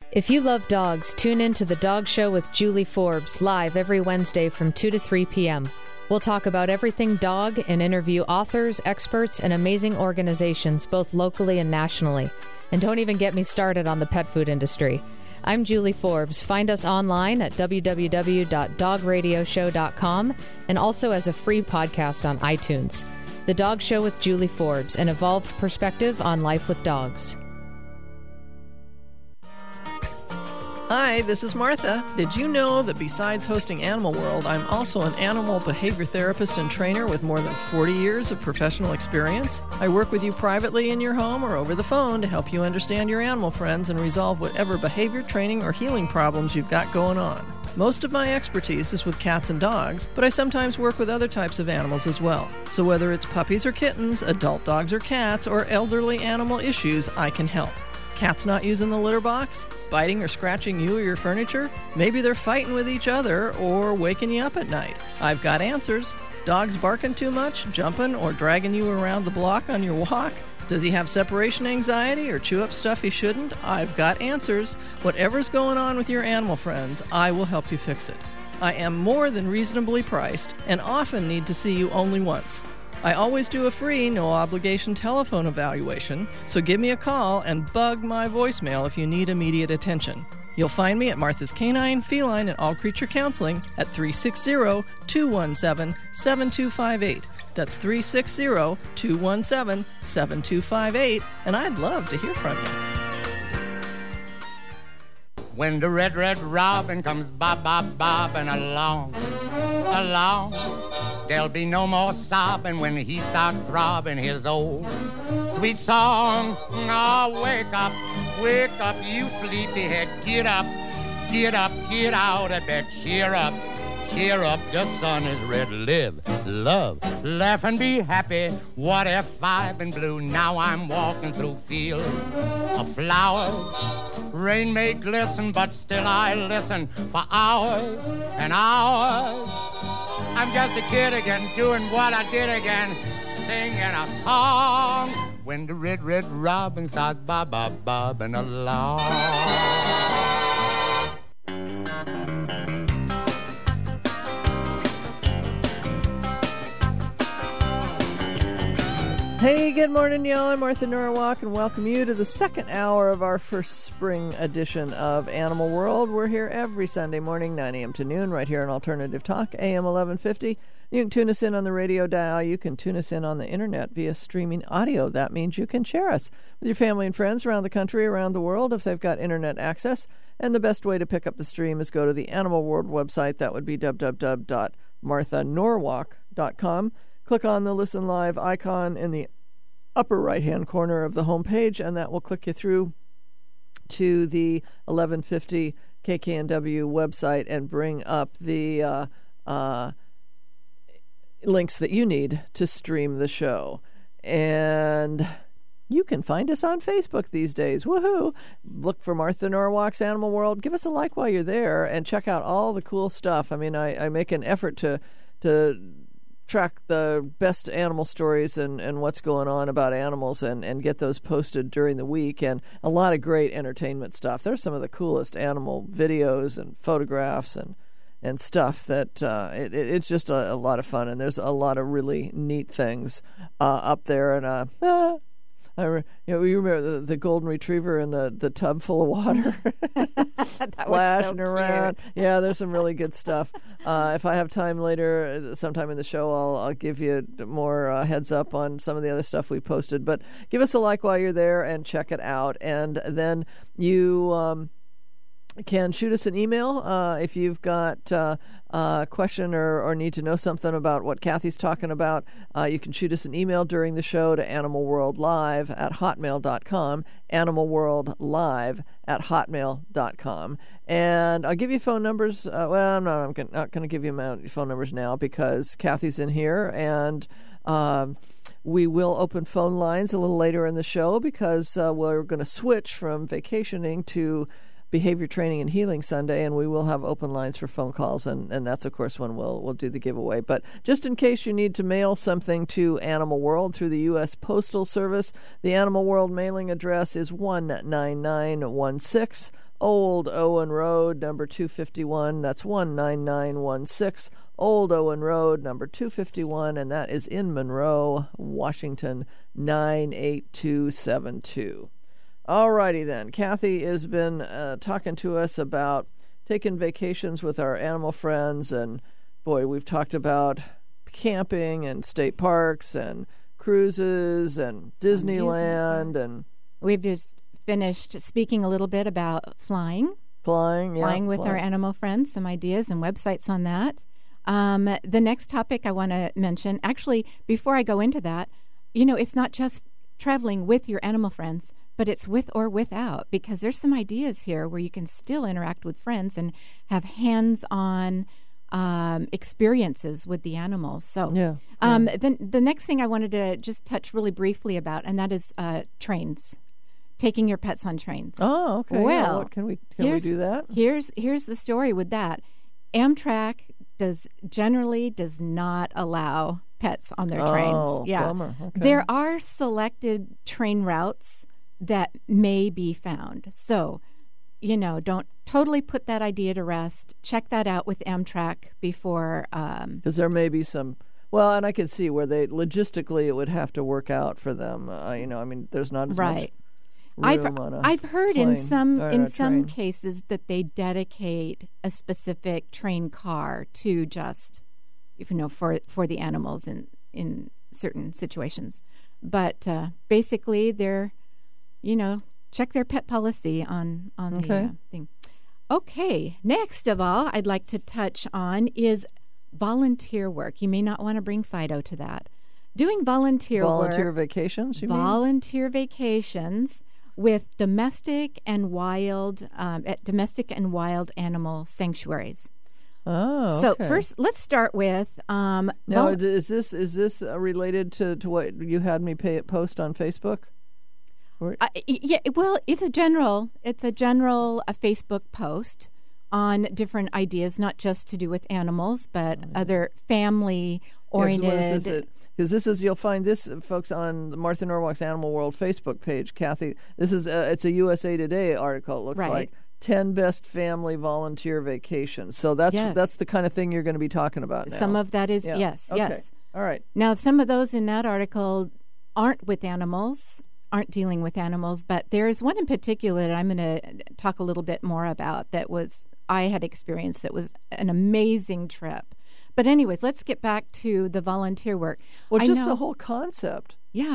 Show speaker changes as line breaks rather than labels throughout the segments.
If you love dogs, tune in to The Dog Show with Julie Forbes, live every Wednesday from 2 to 3 p.m. We'll talk about everything dog and interview authors, experts, and amazing organizations, both locally and nationally. And don't even get me started on the pet food industry. I'm Julie Forbes. Find us online at www.dogradioshow.com and also as a free podcast on iTunes. The Dog Show with Julie Forbes, an evolved perspective on life with dogs.
Hi, this is Martha. Did you know that besides hosting Animal World, I'm also an animal behavior therapist and trainer with more than 40 years of professional experience? I work with you privately in your home or over the phone to help you understand your animal friends and resolve whatever behavior, training, or healing problems you've got going on. Most of my expertise is with cats and dogs, but I sometimes work with other types of animals as well. So whether it's puppies or kittens, adult dogs or cats, or elderly animal issues, I can help. Cats not using the litter box? Biting or scratching you or your furniture? Maybe they're fighting with each other or waking you up at night. I've got answers. Dogs barking too much, jumping, or dragging you around the block on your walk? Does he have separation anxiety or chew up stuff he shouldn't? I've got answers. Whatever's going on with your animal friends, I will help you fix it. I am more than reasonably priced and often need to see you only once. I always do a free, no-obligation telephone evaluation, so give me a call and bug my voicemail if you need immediate attention. You'll find me at Martha's Canine, Feline, and All Creature Counseling at 360-217-7258. That's 360-217-7258, and I'd love to hear from you.
When the red robin comes bobbing along, there'll be no more sobbing when he starts throbbing his old sweet song. Oh, wake up, you sleepyhead, get up, get out of bed, cheer up, the sun is red, live, love, laugh and be happy. What if I've been blue? Now I'm walking through fields of flowers. Rain may glisten, but still I listen for hours and hours. I'm just a kid again, doing what I did again, singing a song. When the red robin starts bobbing along.
Hey, good morning, y'all. I'm Martha Norwalk, and welcome you to the second hour of our first spring edition of Animal World. We're here every Sunday morning, 9 a.m. to noon, right here on Alternative Talk, AM 1150. You can tune us in on the radio dial. You can tune us in on the internet via streaming audio. That means you can share us with your family and friends around the country, around the world, if they've got internet access. And the best way to pick up the stream is go to the Animal World website. That would be www.marthanorwalk.com. Click on the Listen Live icon in the upper right-hand corner of the homepage, and that will click you through to the 1150 KKNW website and bring up the links that you need to stream the show. And you can find us on Facebook these days. Woohoo! Look for Martha Norwalk's Animal World. Give us a like while you're there and check out all the cool stuff. I mean, I make an effort to track the best animal stories and what's going on about animals and get those posted during the week, and a lot of great entertainment stuff. There's some of the coolest animal videos and photographs and stuff that it's just a lot of fun, and there's a lot of really neat things up there. And you remember the golden retriever in the tub full of water splashing so around. Yeah, there's some really good stuff. If I have time later, sometime in the show, I'll give you more heads up on some of the other stuff we posted. But give us a like while you're there and check it out. And then you can shoot us an email if you've got a question or need to know something about what Kathy's talking about. You can shoot us an email during the show to animalworldlive@hotmail.com, animalworldlive@hotmail.com. And I'll give you phone numbers. I'm not going to give you my phone numbers now because Kathy's in here, and we will open phone lines a little later in the show because we're going to switch from vacationing to Behavior Training and Healing Sunday, and we will have open lines for phone calls, and that's, of course, when we'll do the giveaway. But just in case you need to mail something to Animal World through the U.S. Postal Service, the Animal World mailing address is 19916 Old Owen Road, number 251. That's 19916 Old Owen Road, number 251, and that is in Monroe, Washington, 98272. All righty then. Kathy has been talking to us about taking vacations with our animal friends, and boy, we've talked about camping and state parks and cruises and Disneyland, and
we've just finished speaking a little bit about flying with our animal friends, some ideas and websites on that. The next topic I want to mention, actually, before I go into that, it's not just traveling with your animal friends, but it's with or without, because there's some ideas here where you can still interact with friends and have hands-on experiences with the animals. So the next thing I wanted to just touch really briefly about, and that is trains. Taking your pets on trains.
Oh, okay.
Well,
can we do that?
Here's the story with that. Amtrak does not allow pets on their trains.
Oh, bummer. Okay.
There are selected train routes that may be found. So, don't totally put that idea to rest. Check that out with Amtrak before.
Because there may be some. Well, and I can see where logistically it would have to work out for them. There's not as much.
I've heard in some cases that they dedicate a specific train car to just, for the animals in certain situations. But basically, they're, check their pet policy on the thing. Okay, next of all, I'd like to touch on is volunteer work. You may not want to bring Fido to that. Doing volunteer
vacations, you mean?
Volunteer vacations with domestic and wild animal sanctuaries.
Oh, okay.
So first, let's start with.
Now, is this related to what you had me post on Facebook?
Well, it's a general Facebook post on different ideas, not just to do with animals, but other family-oriented.
Because you'll find this, folks, on Martha Norwalk's Animal World Facebook page, Kathy. This is it's a USA Today article. It looks like 10 best family volunteer vacations. So that's the kind of thing you're going to be talking about now.
Some of that is yes.
All right.
Now, some of those in that article aren't dealing with animals, but there is one in particular that I'm going to talk a little bit more about I had experienced that was an amazing trip. But anyways, let's get back to the volunteer work.
Well, the whole concept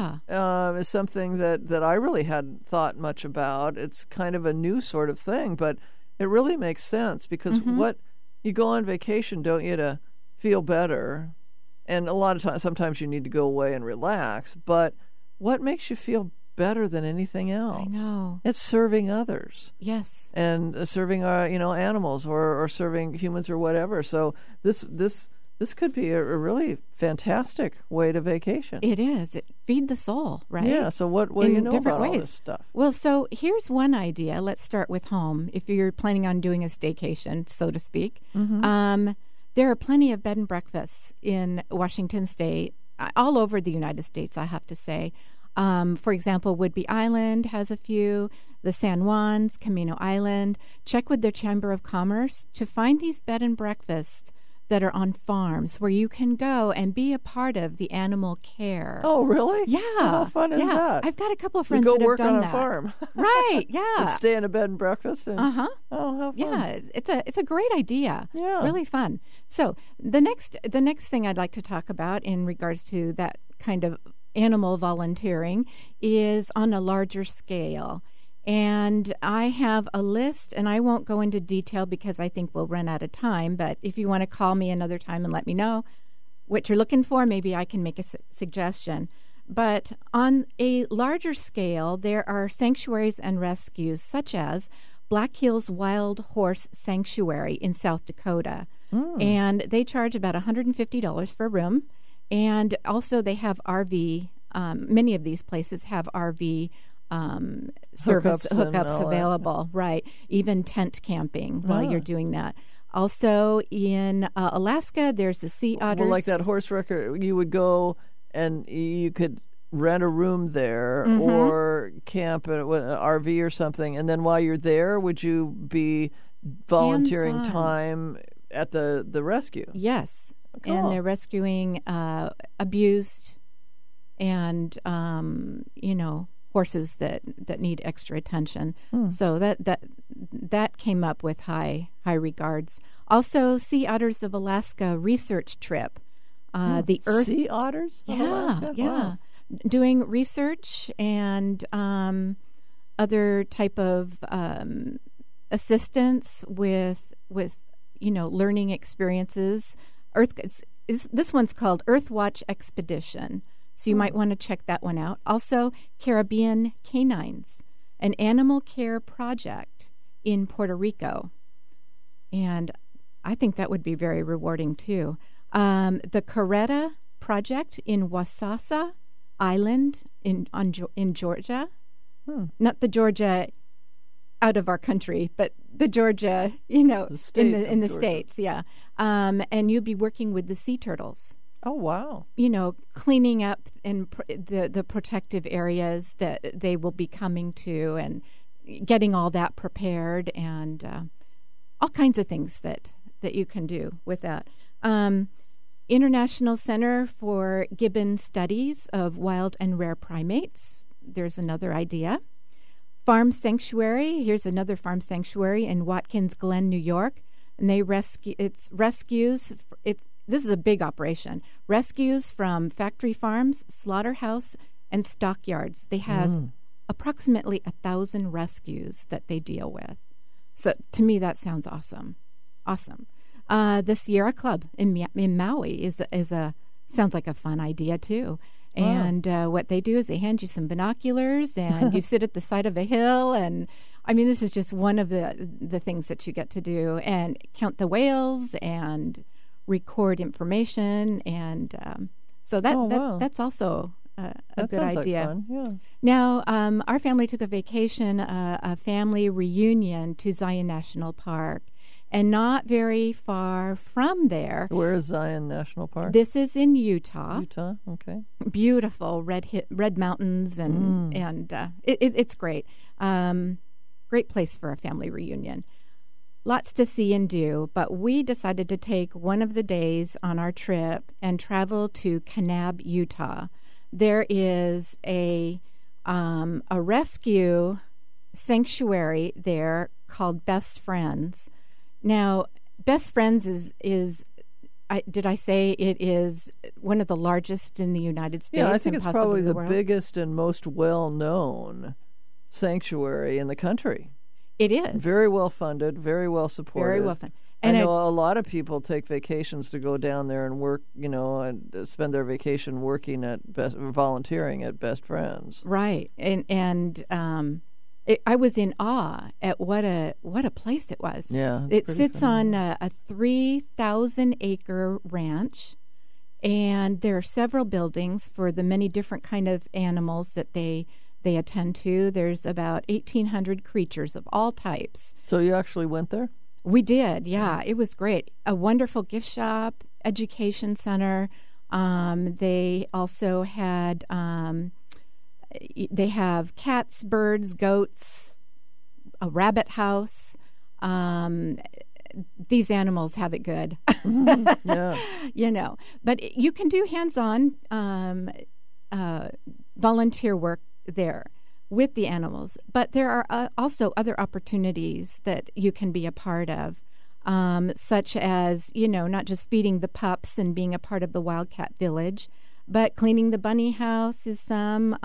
is something that I really hadn't thought much about. It's kind of a new sort of thing, but it really makes sense because you go on vacation, don't you, to feel better? And a lot of times, sometimes you need to go away and relax, but what makes you feel better than anything else?
I know.
It's serving others.
Yes.
And serving animals or serving humans or whatever. So this could be a really fantastic way to vacation.
It is. It feed the soul, right?
Yeah. So what do you know about all this stuff?
Well, so here's one idea. Let's start with home. If you're planning on doing a staycation, so to speak, there are plenty of bed and breakfasts in Washington State, all over the United States, I have to say. For example, Whidbey Island has a few, the San Juans, Camino Island. Check with their Chamber of Commerce to find these bed and breakfasts that are on farms where you can go and be a part of the animal care.
Oh, really?
Yeah.
How fun is that?
I've got a couple of friends that have done that.
Go work on a farm.
Right, yeah.
And stay in a bed and breakfast. And,
Oh,
how fun.
Yeah, it's a great idea.
Yeah.
Really fun. So the next thing I'd like to talk about in regards to that kind of animal volunteering is on a larger scale. And I have a list, and I won't go into detail because I think we'll run out of time. But if you want to call me another time and let me know what you're looking for, maybe I can make a suggestion. But on a larger scale, there are sanctuaries and rescues such as Black Hills Wild Horse Sanctuary in South Dakota. And they charge about $150 for a room. And also they have RV. Many of these places have RV service
Hookups and all
hookups
that.
available, right? Even tent camping while you're doing that. Also in Alaska, there's the sea otters.
Well, like that horse wrecker, you would go and you could rent a room there or camp at an RV or something. And then while you're there, would you be volunteering
Hands-on.
time at the rescue?
Yes.
Cool.
And they're rescuing abused and, horses that need extra attention. So that came up with high regards. Also, Sea Otters of Alaska research trip. The Earth
Sea otters? of Alaska?
Yeah.
Wow.
Doing research and other type of assistance with learning experiences. This one's called Earthwatch Expedition, so you might want to check that one out. Also, Caribbean Canines, an animal care project in Puerto Rico, and I think that would be very rewarding too. The Caretta Project in Wasasa Island in Georgia, not the Georgia out of our country, but the Georgia, in the
Georgia.
States, yeah. And you'd be working with the sea turtles.
Oh, wow.
Cleaning up and the protective areas that they will be coming to, and getting all that prepared, and all kinds of things that you can do with that. International Center for Gibbon Studies of Wild and Rare Primates. There's another idea. Farm Sanctuary. Here's another farm sanctuary in Watkins Glen, New York, and they rescues. This is a big operation. Rescues from factory farms, slaughterhouse, and stockyards. They have approximately 1,000 rescues that they deal with. So to me, that sounds awesome. Awesome. The Sierra Club in Maui sounds like a fun idea too. And what they do is they hand you some binoculars, and you sit at the side of a hill, and I mean, this is just one of the things that you get to do, and count the whales and record information, and so that's also a good idea.
Like fun. Yeah.
Now, our family took a vacation, a family reunion to Zion National Park. And not very far from there.
Where is Zion National Park?
This is in Utah.
Utah, okay.
Beautiful red mountains, and it's great. Great place for a family reunion. Lots to see and do, but we decided to take one of the days on our trip and travel to Kanab, Utah. There is a rescue sanctuary there called Best Friends. Now, Best Friends did I say it is one of the largest in the United States?
Yeah, I think it's probably the
world?
biggest and most well-known sanctuary in the country.
It is.
Very well funded, very well supported.
Very well funded. And
I know a lot of people take vacations to go down there and work, and spend their vacation working volunteering at Best Friends.
Right. I was in awe at what a place it was.
Yeah,
it sits on a 3,000-acre ranch, and there are several buildings for the many different kind of animals that they attend to. There's about 1,800 creatures of all types.
So you actually went there?
We did, yeah. It was great. A wonderful gift shop, education center. They also had... They have cats, birds, goats, a rabbit house. These animals have it good.
Yeah.
But you can do hands-on volunteer work there with the animals. But there are also other opportunities that you can be a part of, such as, not just feeding the pups and being a part of the Wildcat Village, but cleaning the bunny house is some.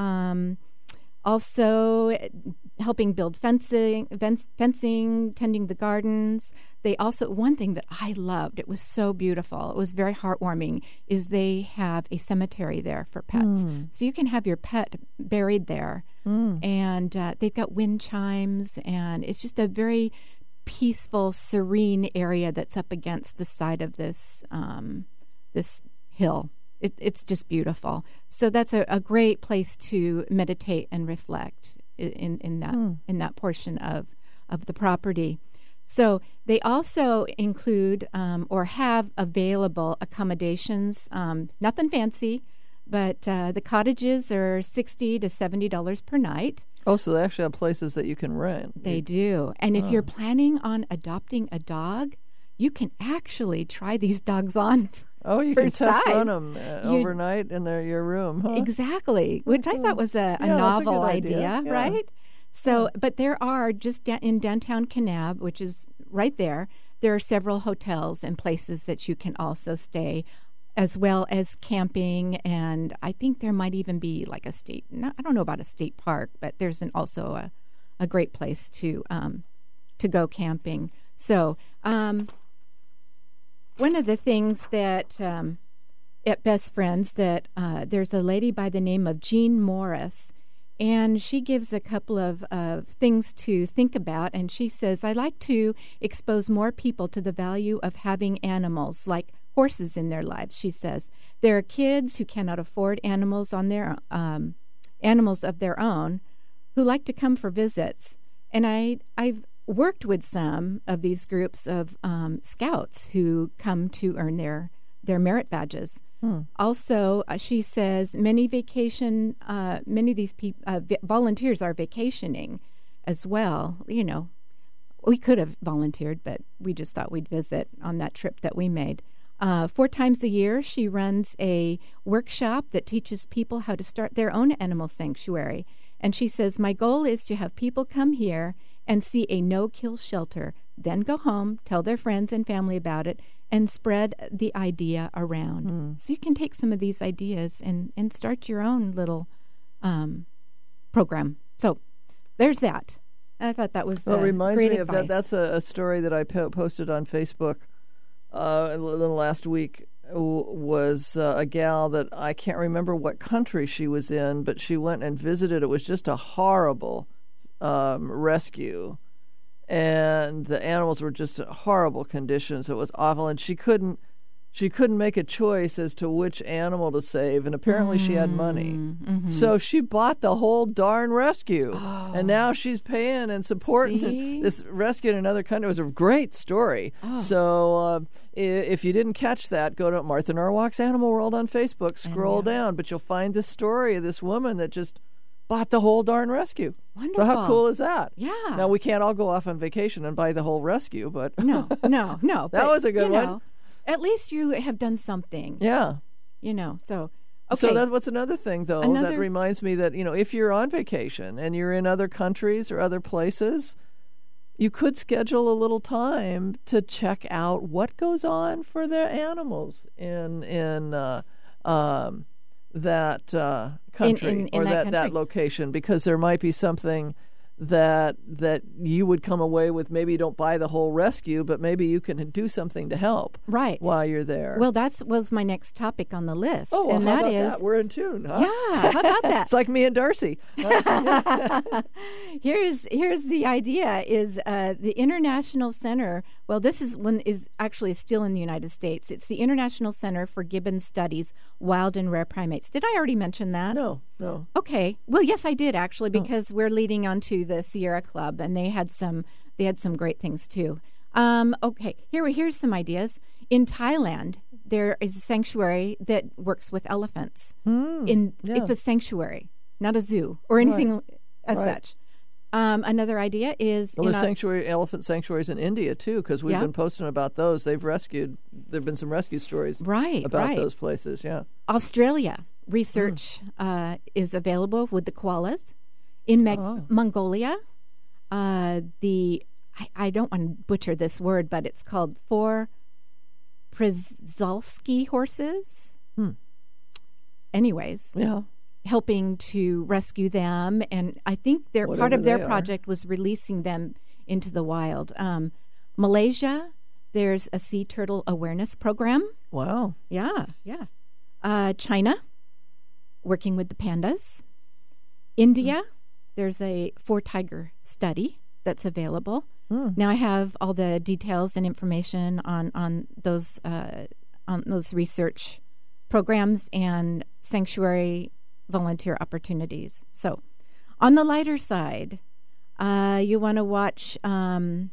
Also helping build fencing, tending the gardens. They also, one thing that I loved, it was so beautiful, it was very heartwarming, is they have a cemetery there for pets. So you can have your pet buried there. And they've got wind chimes, and it's just a very peaceful, serene area that's up against the side of this hill. It's just beautiful. So that's a great place to meditate and reflect in that portion of the property. So they also include or have available accommodations, nothing fancy, but the cottages are $60 to $70 per night.
Oh, so they actually have places that you can rent.
They do. And if you're planning on adopting a dog, you can actually try these dogs on
you
for
can test
size.
run them overnight in your room, huh?
Exactly, which I thought was a novel idea,
yeah.
right? So, but there are, just in downtown Kanab, which is right there are several hotels and places that you can also stay, as well as camping. And I think there might even be like I don't know about a state park, but there's also a great place to go camping. So, one of the things that at Best Friends that there's a lady by the name of Jean Morris, and she gives a couple of things to think about. And she says, I like to expose more people to the value of having animals like horses in their lives. She says, there are kids who cannot afford animals of their own who like to come for visits. And I've worked with some of these groups of scouts who come to earn their merit badges. Also, she says many of these volunteers are vacationing as well. You know, we could have volunteered, but we just thought we'd visit on that trip that we made. 4 times a year, she runs a workshop that teaches people how to start their own animal sanctuary. And she says, my goal is to have people come here and see a no-kill shelter, then go home, tell their friends and family about it, and spread the idea around. So you can take some of these ideas and start your own little program. So there's that. I thought that was
it reminds
great
me
advice.
of that. That's a story that I posted on Facebook the last week. Was a gal that I can't remember what country she was in, but she went and visited. It was just a horrible rescue, and the animals were just in horrible conditions. It was awful, and she couldn't make a choice as to which animal to save, and apparently she had money. So she bought the whole darn rescue, and now she's paying and supporting this rescue in another country. It was a great story. So if you didn't catch that, go to Martha Norwalk's Animal World on Facebook, scroll down, but you'll find this story of this woman that just bought the whole darn rescue.
Wonderful.
So how cool is that?
Yeah.
Now, we can't all go off on vacation and buy the whole rescue, but
No.
That was a good one.
At least you have done something.
Yeah.
So, okay.
So that's what's another thing, though, that reminds me that, if you're on vacation and you're in other countries or other places, you could schedule a little time to check out what goes on for their animals in that country
in
or
that
that location, because there might be something that you would come away with. Maybe you don't buy the whole rescue, but maybe you can do something to help while you're there.
Well, that was my next topic on the list.
Oh, well,
and
how
that
about
is
that? We're in tune, huh?
Yeah, how about that?
It's like me and Darcy.
Here's the idea is the International Center. Well, this is actually still in the United States. It's the International Center for Gibbon Studies, Wild and Rare Primates. Did I already mention that?
No.
Okay. Well, yes, I did actually, because we're leading on to the Sierra Club, and they had some great things too. Okay, here's some ideas. In Thailand, there is a sanctuary that works with elephants. It's a sanctuary, not a zoo or anything as such. Another idea is
there's elephant sanctuaries in India too, because we've been posting about those. There've been some rescue stories about those places. Yeah.
Australia research is available with the koalas. In Mongolia, I don't want to butcher this word, but it's called 4 Przalski horses. Anyways, helping to rescue them, and I think part of their project was releasing them into the wild. Malaysia, there's a sea turtle awareness program.
Wow.
Yeah. China, working with the pandas. India, there's a 4-tiger study that's available. Now I have all the details and information on those research programs and sanctuary volunteer opportunities. So On the lighter side, you want to watch, if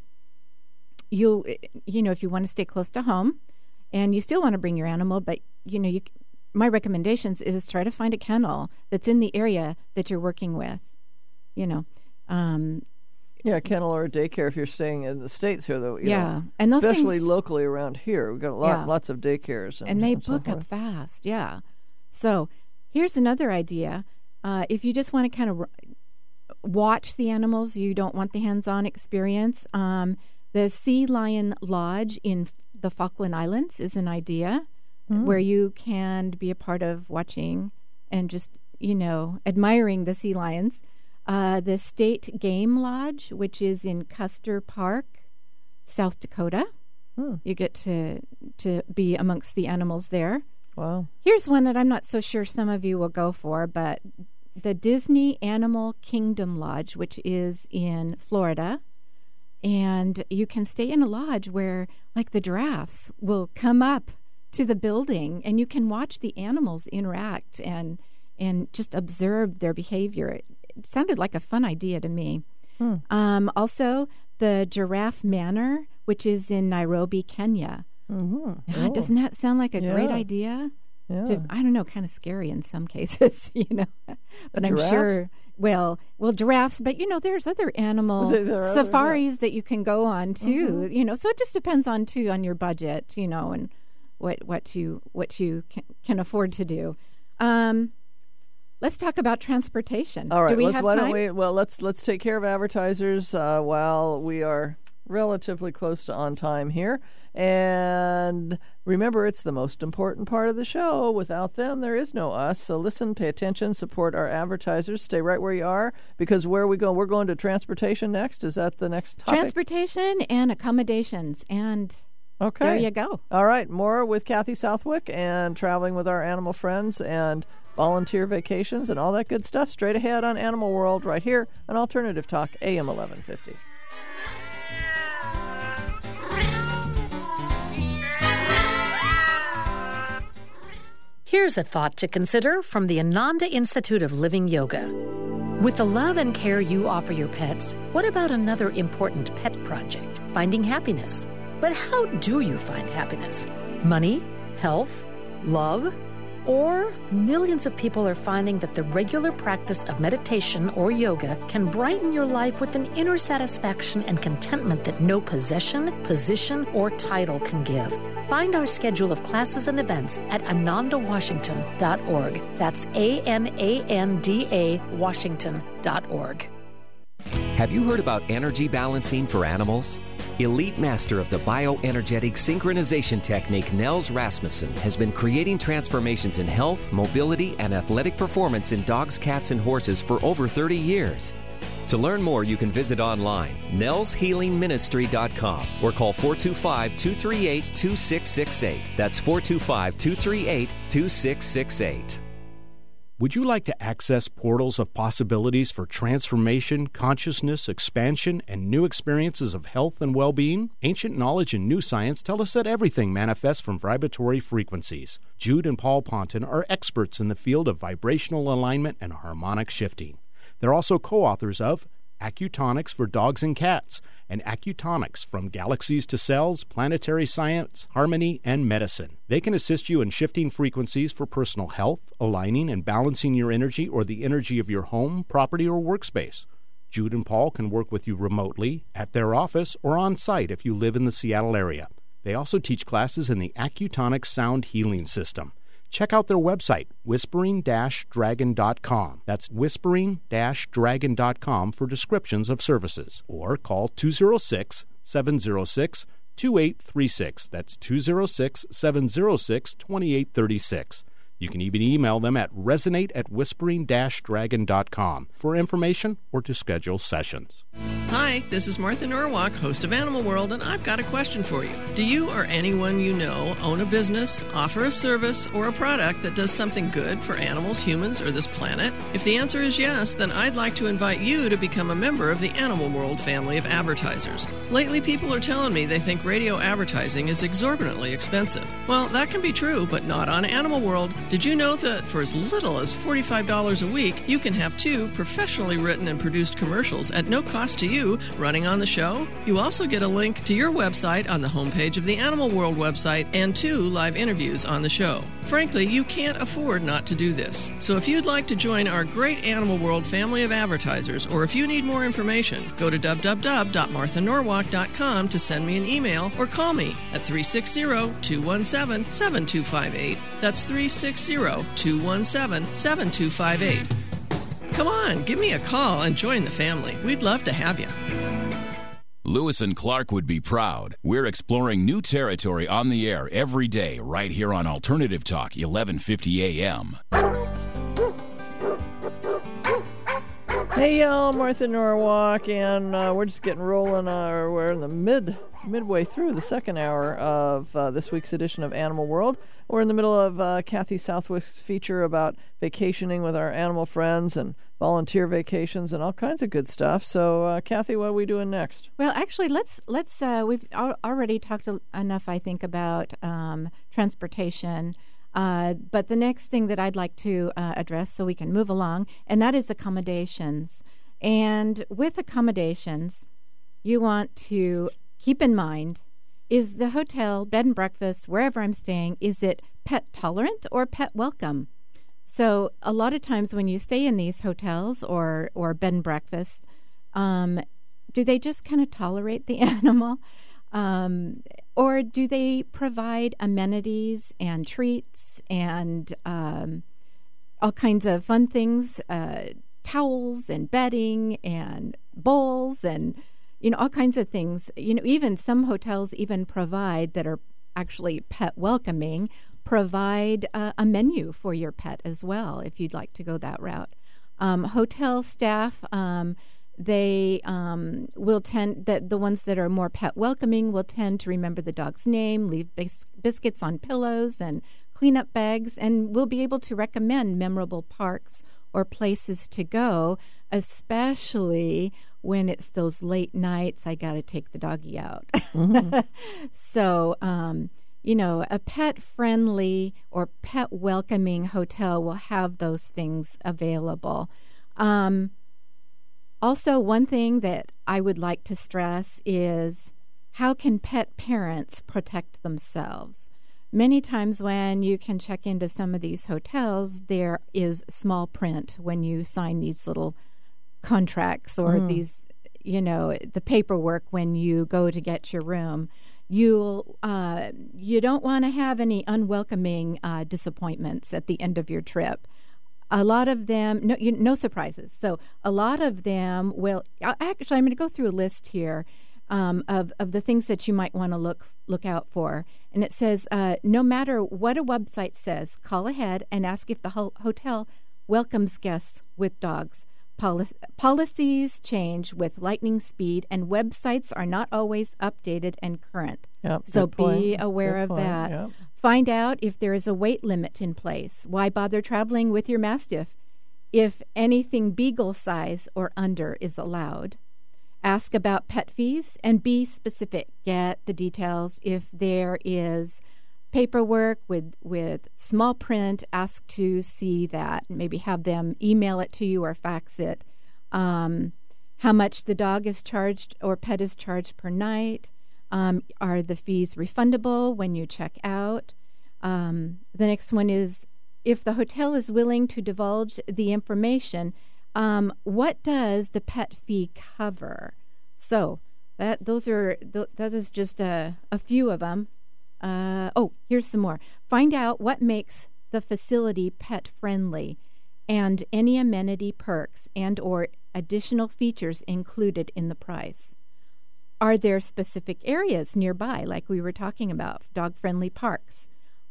you want to stay close to home and you still want to bring your animal, but, my recommendations is try to find a kennel that's in the area that you're working with,
Yeah, kennel or a daycare if you're staying in the States here, though.
And those
especially
things,
locally around here. We've got lots of daycares.
And they book up fast, yeah. So here's another idea. If you just want to kind of watch the animals, you don't want the hands-on experience, the Sea Lion Lodge in the Falkland Islands is an idea where you can be a part of watching and just, admiring the sea lions. The State Game Lodge, which is in Custer Park, South Dakota. You get to be amongst the animals there.
Wow.
Here's one that I'm not so sure some of you will go for, but the Disney Animal Kingdom Lodge, which is in Florida. And you can stay in a lodge where, like, the giraffes will come up to the building and you can watch the animals interact and just observe their behavior. It sounded like a fun idea to me. Also, the Giraffe Manor, which is in Nairobi, Kenya. Doesn't that sound like a great idea?
Yeah.
I don't know, kind of scary in some cases, But I'm
Giraffes?
sure, well, giraffes, but, there's other animal safaris that you can go on, too, So it just depends on your budget, and what you can afford to do. Let's talk about transportation.
All right.
Do we have time?
Let's take care of advertisers while we are relatively close to on time here. And remember, it's the most important part of the show. Without them, there is no us. So listen, pay attention, support our advertisers. Stay right where you are, because where we go, we're going to transportation next. Is that the next topic?
Transportation and accommodations. And there you go.
All right. More with Kathy Southwick and traveling with our animal friends and volunteer vacations and all that good stuff straight ahead on Animal World right here on Alternative Talk, AM 1150.
Here's a thought to consider from the Ananda Institute of Living Yoga. With the love and care you offer your pets, what about another important pet project, finding happiness? But how do you find happiness? Money? Health? Love? Or millions of people are finding that the regular practice of meditation or yoga can brighten your life with an inner satisfaction and contentment that no possession, position, or title can give. Find our schedule of classes and events at anandawashington.org. That's ANANDA Washington.org.
Have you heard about energy balancing for animals? Elite master of the bioenergetic synchronization technique, Nels Rasmussen, has been creating transformations in health, mobility, and athletic performance in dogs, cats, and horses for over 30 years. To learn more, you can visit online, nelshealingministry.com, or call 425-238-2668. That's 425-238-2668.
Would you like to access portals of possibilities for transformation, consciousness, expansion, and new experiences of health and well-being? Ancient knowledge and new science tell us that everything manifests from vibratory frequencies. Jude and Paul Ponton are experts in the field of vibrational alignment and harmonic shifting. They're also co-authors of Acutonics for Dogs and Cats, and Acutonics from Galaxies to Cells, Planetary Science, Harmony, and Medicine. They can assist you in shifting frequencies for personal health, aligning and balancing your energy or the energy of your home, property, or workspace. Jude and Paul can work with you remotely, at their office, or on site if you live in the Seattle area. They also teach classes in the Acutonics Sound Healing System. Check out their website, whispering-dragon.com. That's whispering-dragon.com for descriptions of services. Or call 206-706-2836. That's 206-706-2836. You can even email them at resonate@whispering-dragon.com for information or to schedule sessions.
Hi, this is Martha Norwalk, host of Animal World, and I've got a question for you. Do you or anyone you know own a business, offer a service, or a product that does something good for animals, humans, or this planet? If the answer is yes, then I'd like to invite you to become a member of the Animal World family of advertisers. Lately, people are telling me they think radio advertising is exorbitantly expensive. Well, that can be true, but not on Animal World. Did you know that for as little as $45 a week, you can have 2 professionally written and produced commercials at no cost to you running on the show? You also get a link to your website on the homepage of the Animal World website and 2 live interviews on the show. Frankly, you can't afford not to do this. So if you'd like to join our great Animal World family of advertisers, or if you need more information, go to www.marthanorwalk.com to send me an email or call me at 360-217-7258. That's 360-217-7258. Come on, give me a call and join the family. We'd love to have you.
Lewis and Clark would be proud. We're exploring new territory on the air every day right here on Alternative Talk, 1150 AM.
Hey y'all, Martha Norwalk, and we're just getting rolling. We're in the midway through the second hour of this week's edition of Animal World. We're in the middle of Kathy Southwick's feature about vacationing with our animal friends and volunteer vacations and all kinds of good stuff. So, Kathy, what are we doing next?
Well, actually, let's we've already talked enough, I think, about transportation. But the next thing that I'd like to address so we can move along, and that is accommodations. And with accommodations, you want to keep in mind, is the hotel, bed and breakfast, wherever I'm staying, is it pet tolerant or pet welcome? So a lot of times when you stay in these hotels or bed and breakfast, do they just kind of tolerate the animal? Or do they provide amenities and treats and all kinds of fun things, towels and bedding and bowls and, all kinds of things. Even some hotels even provide, that are actually pet welcoming, provide a menu for your pet as well, if you'd like to go that route. Hotel staff, they will tend, that the ones that are more pet welcoming will tend to remember the dog's name, leave biscuits on pillows and cleanup bags, and will be able to recommend memorable parks or places to go, especially when it's those late nights, I got to take the doggy out. Mm-hmm. So, a pet-friendly or pet-welcoming hotel will have those things available. Also, one thing that I would like to stress is, how can pet parents protect themselves? Many times when you can check into some of these hotels, there is small print when you sign these little contracts or these, the paperwork when you go to get your room. You don't want to have any unwelcoming disappointments at the end of your trip. A lot of them, no surprises. So a lot of them will. Actually, I'm going to go through a list here of the things that you might want to look out for. And it says, no matter what a website says, call ahead and ask if the hotel welcomes guests with dogs. Policies change with lightning speed, and websites are not always updated and current.
Yep,
so be aware of that.
Yep.
Find out if there is a weight limit in place. Why bother traveling with your Mastiff if anything beagle size or under is allowed? Ask about pet fees and be specific. Get the details. If there is paperwork with small print, ask to see that. Maybe have them email it to you or fax it. How much the dog is charged or pet is charged per night. Are the fees refundable when you check out? The next one is, if the hotel is willing to divulge the information, what does the pet fee cover? So that is just a few of them. Here's some more. Find out what makes the facility pet friendly and any amenity perks and or additional features included in the price. Are there specific areas nearby, like we were talking about, dog-friendly parks?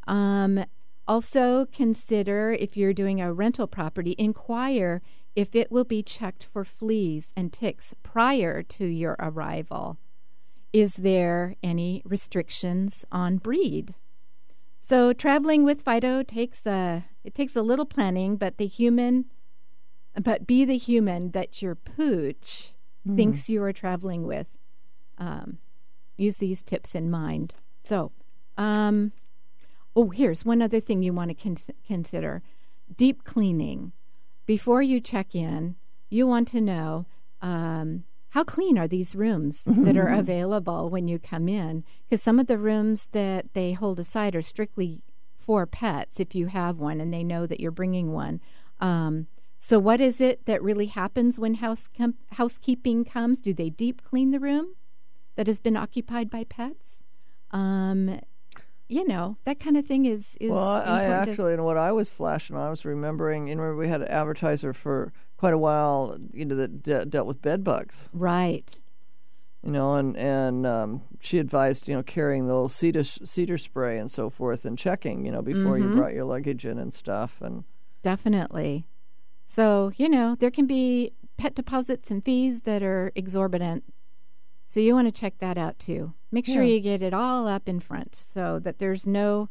Also consider, if you're doing a rental property, inquire if it will be checked for fleas and ticks prior to your arrival. Is there any restrictions on breed? So traveling with Fido takes a little planning, but be the human that your pooch thinks you are traveling with. Use these tips in mind. So, here's one other thing you want to consider. Deep cleaning. Before you check in, you want to know how clean are these rooms that are available when you come in? Because some of the rooms that they hold aside are strictly for pets if you have one and they know that you're bringing one. So what is it that really happens when housekeeping comes? Do they deep clean the room that has been occupied by pets? That kind of thing is
well, I
important.
and what I was flashing on, I was remembering, remember we had an advertiser for quite a while, that dealt with bed bugs.
Right.
And she advised, carrying the little cedar spray and so forth and checking, before you brought your luggage in and stuff. And
definitely. So, there can be pet deposits and fees that are exorbitant. So you want to check that out too. Make sure you get it all up in front so that there's no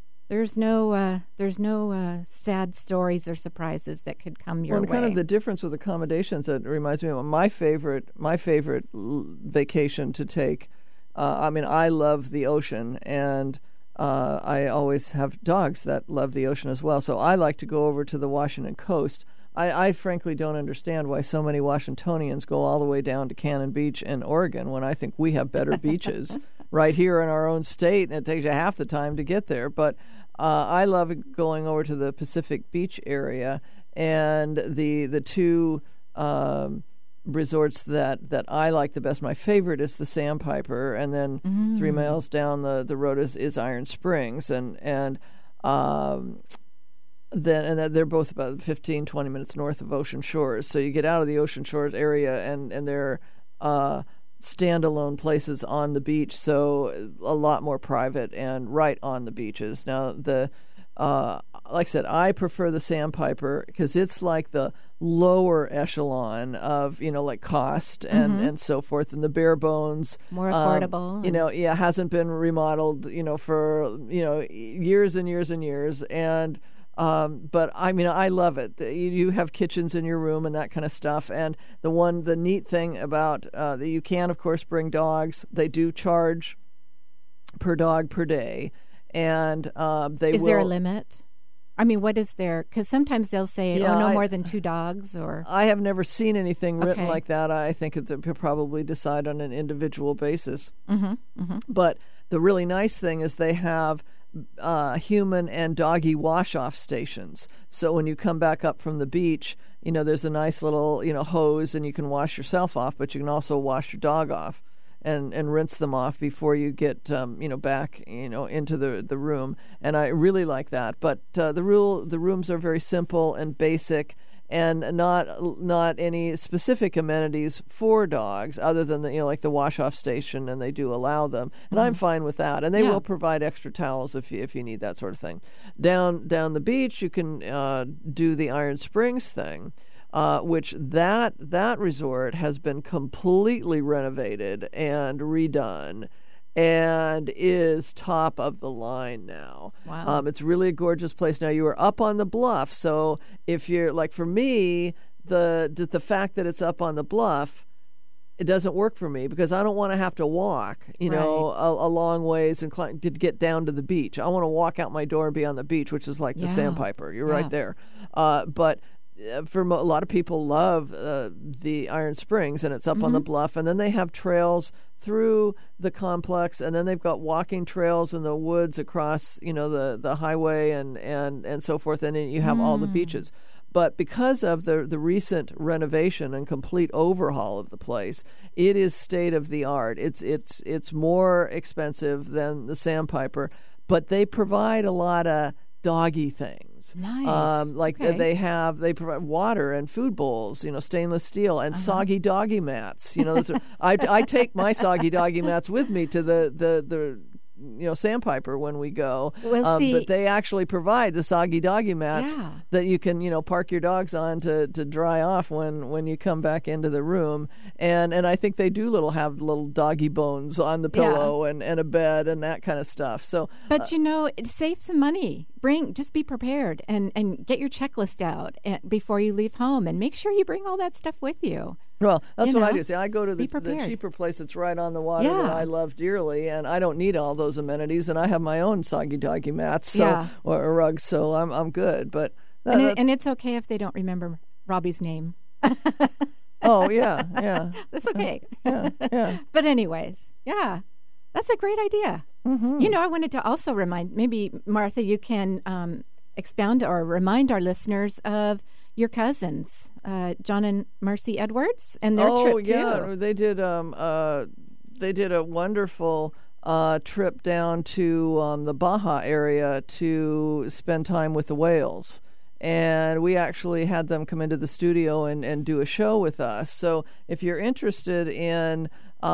sad stories or surprises that could come your way.
Kind of the difference with accommodations, that reminds me of my favorite vacation to take. I love the ocean, and I always have dogs that love the ocean as well. So I like to go over to the Washington coast. I frankly don't understand why so many Washingtonians go all the way down to Cannon Beach in Oregon when I think we have better beaches right here in our own state, and it takes you half the time to get there. But I love going over to the Pacific Beach area, and the two resorts that I like the best. My favorite is the Sandpiper, and then 3 miles down the road is Iron Springs, and they're both about 15-20 minutes north of Ocean Shores. So you get out of the Ocean Shores area, and they're standalone places on the beach, so a lot more private and right on the beaches. Now, like I said, I prefer the Sandpiper because it's like the lower echelon of, like cost and so forth, and the bare bones.
More affordable.
Hasn't been remodeled, for, years and years and years. And but I love it. You have kitchens in your room and that kind of stuff. And the neat thing about that you can, of course, bring dogs. They do charge per dog per day, and
Is there a limit? What is there? Because sometimes they'll say, no more than 2 dogs. Or
I have never seen anything written like that. I think they'll probably decide on an individual basis. But the really nice thing is they have human and doggy wash-off stations. So when you come back up from the beach, there's a nice little, hose, and you can wash yourself off, but you can also wash your dog off and rinse them off before you get, back, into the room. And I really like that. But the rooms are very simple and basic, and not any specific amenities for dogs other than like the wash-off station, and they do allow them, and I'm fine with that. And they will provide extra towels if you need that sort of thing. Down the beach, you can do the Iron Springs thing, which that resort has been completely renovated and redone, and is top of the line now.
Wow.
It's really a gorgeous place. Now, you are up on the bluff, so if you're, like for me, the fact that it's up on the bluff, it doesn't work for me because I don't want to have to walk, a long ways and to get down to the beach. I want to walk out my door and be on the beach, which is like the Sandpiper. You're right there. But for a lot of people love the Iron Springs, and it's up on the bluff, and then they have trails through the complex, and then they've got walking trails in the woods across the highway and so forth, and then you have all the beaches. But because of the recent renovation and complete overhaul of the place, it is state of the art. It's more expensive than the Sandpiper, but they provide a lot of doggy things.
Nice.
They provide water and food bowls, stainless steel, and soggy doggy mats. I take my soggy doggy mats with me to the Sandpiper when we go. But they actually provide the soggy doggy mats that you can, park your dogs on to dry off when you come back into the room. And I think they do have little doggy bones on the pillow and a bed and that kind of stuff. So,
but it saves some money just be prepared and get your checklist out before you leave home, and make sure you bring all that stuff with you.
Well, that's what I do. See, I go to the cheaper place that's right on the water
Yeah.
that I love dearly, and I don't need all those amenities, and I have my own soggy doggy mats or rugs, so I'm good. But
and it's okay if they don't remember Robbie's name.
Oh, yeah.
That's okay.
Yeah.
But anyways, yeah, that's a great idea.
Mm-hmm.
You know, I wanted to also remind, maybe, Martha, you can expound or remind our listeners of your cousins, John and Marcy Edwards, and their trip too.
Oh, yeah, they did a wonderful trip down to the Baja area to spend time with the whales. And we actually had them come into the studio and do a show with us. So if you're interested in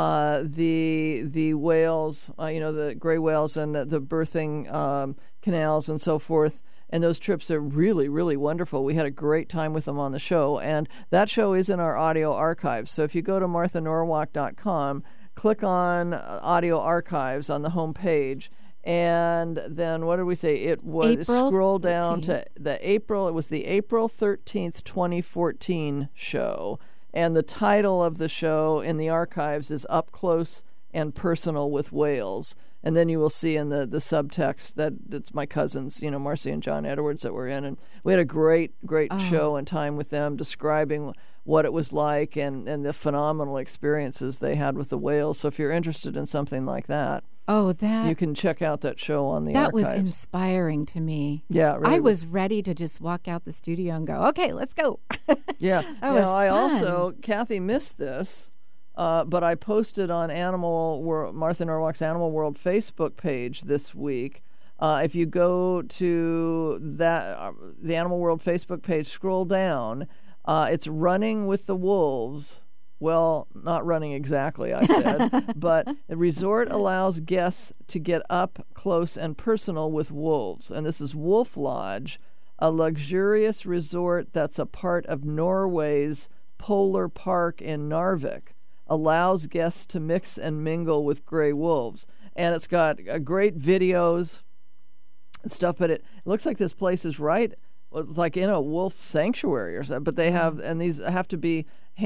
the whales, the gray whales and the birthing canals and so forth, and those trips are really, really wonderful. We had a great time with them on the show. And that show is in our audio archives. So if you go to marthanorwalk.com, click on audio archives on the home page, and then what did we say? It was scroll down 13th. It was the April 13th, 2014 show. And the title of the show in the archives is Up Close and Personal with Whales. And then you will see in the subtext that it's my cousins, Marcy and John Edwards, that were in. And we had a great show and time with them, describing what it was like and the phenomenal experiences they had with the whales. So if you're interested in something like that, you can check out that show on the archives.
That was inspiring to me.
Yeah, really.
I was ready to just walk out the studio and go, okay, let's go.
Yeah.
That was
I
fun.
also, Kathy missed this, but I posted on Martha Norwalk's Animal World Facebook page this week. If you go to the Animal World Facebook page, scroll down, it's Running with the Wolves. Well, not running exactly, I said, but the resort allows guests to get up close and personal with wolves. And this is Wolf Lodge, a luxurious resort that's a part of Norway's Polar Park in Narvik, allows guests to mix and mingle with gray wolves. And it's got great videos and stuff, but it looks like this place is like in a wolf sanctuary or something. But they have, and these have to be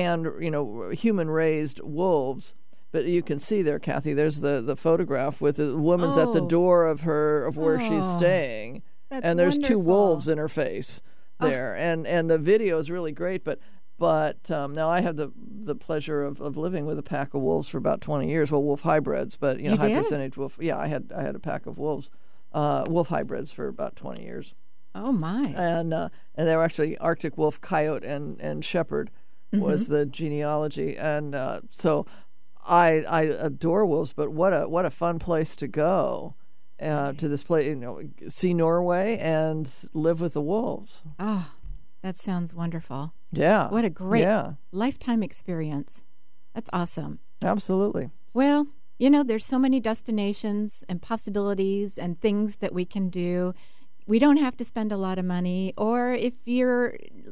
human-raised wolves. But you can see there, Kathy, there's the photograph with the woman's at the door of where she's staying. And there's
wonderful.
2 wolves in her face there. And the video is really great. But now I have the pleasure of living with a pack of wolves for about 20 years. Well, wolf hybrids, but
You
high
did?
percentage wolf. Yeah, I had a pack of wolves, wolf hybrids for about 20 years.
Oh, my.
And they were actually Arctic wolf, coyote, and shepherd was the genealogy. And so I adore wolves, but what a fun place to go to this place, see Norway and live with the wolves.
Oh, that sounds wonderful.
Yeah.
What a great lifetime experience. That's awesome.
Absolutely.
Well, there's so many destinations and possibilities and things that we can do. We don't have to spend a lot of money, or if you're,